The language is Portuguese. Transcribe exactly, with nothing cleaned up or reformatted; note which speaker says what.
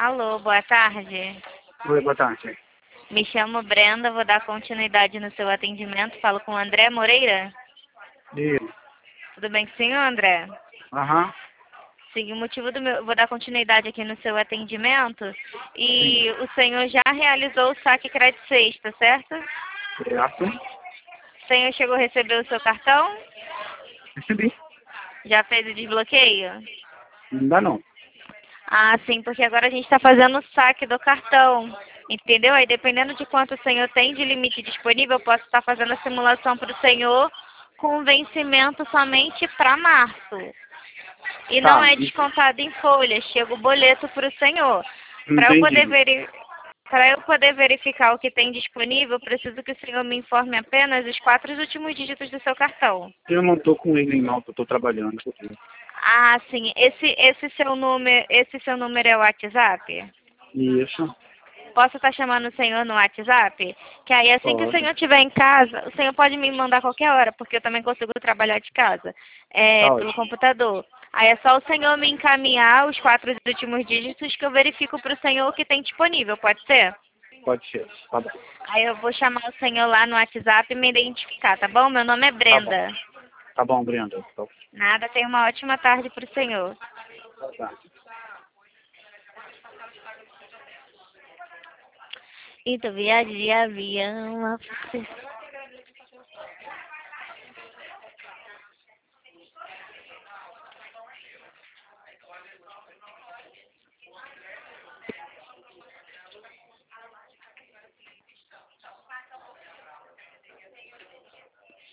Speaker 1: Alô, boa tarde.
Speaker 2: Oi, boa tarde.
Speaker 1: Me chamo Brenda, vou dar continuidade no seu atendimento. Falo com o André Moreira.
Speaker 2: Isso.
Speaker 1: Tudo bem com o senhor, André?
Speaker 2: Aham.
Speaker 1: Sim, o motivo do meu... Vou dar continuidade aqui no seu atendimento.
Speaker 2: Sim.
Speaker 1: E o senhor já realizou o saque crédito sexta, certo?
Speaker 2: Certo.
Speaker 1: O senhor chegou a receber o seu cartão?
Speaker 2: Recebi.
Speaker 1: Já fez o desbloqueio?
Speaker 2: Ainda não.
Speaker 1: Ah, sim, porque agora a gente está fazendo o saque do cartão, entendeu? Aí dependendo de quanto o senhor tem de limite disponível, eu posso estar fazendo a simulação para o senhor com vencimento somente para março. E não
Speaker 2: Tá.
Speaker 1: é descontado em folha, chega o boleto para o senhor. Para eu poder
Speaker 2: Entendi.
Speaker 1: veri... Para eu poder verificar o que tem disponível, eu preciso que o senhor me informe apenas os quatro últimos dígitos do seu cartão.
Speaker 2: Eu não tô com ele não, que eu tô trabalhando.
Speaker 1: Ah, sim. Esse, esse seu número, esse seu número é o WhatsApp?
Speaker 2: Isso.
Speaker 1: Posso estar chamando o senhor no WhatsApp? Que aí assim que o
Speaker 2: Pode.
Speaker 1: senhor estiver em casa, o senhor pode me mandar a qualquer hora, porque eu também consigo trabalhar de casa, é,
Speaker 2: Tá
Speaker 1: pelo
Speaker 2: ótimo.
Speaker 1: computador. Aí é só o senhor me encaminhar os quatro últimos dígitos que eu verifico para o senhor o que tem disponível, pode ser?
Speaker 2: Pode ser. Tá bom.
Speaker 1: Aí eu vou chamar o senhor lá no WhatsApp e me identificar, tá bom? Meu nome é
Speaker 2: Tá bom.
Speaker 1: Brenda.
Speaker 2: Tá bom, Brenda. Tá.
Speaker 1: Nada, tenha uma ótima tarde para o senhor.
Speaker 2: Tá.
Speaker 1: Então, viagem de avião,